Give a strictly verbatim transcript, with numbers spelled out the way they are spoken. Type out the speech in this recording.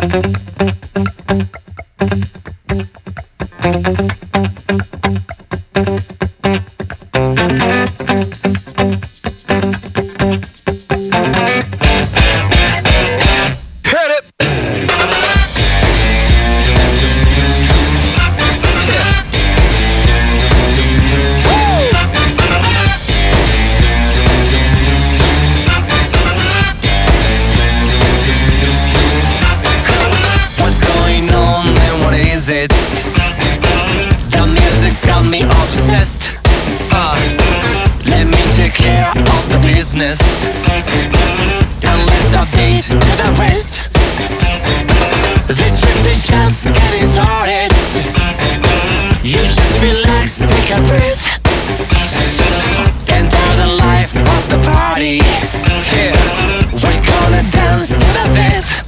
It. The music's got me obsessed. uh, Let me take care of the business and let the beat do the rest. This trip is just getting started. You just relax, take a breath, enjoy the life of the party. Yeah, we're gonna dance to the death.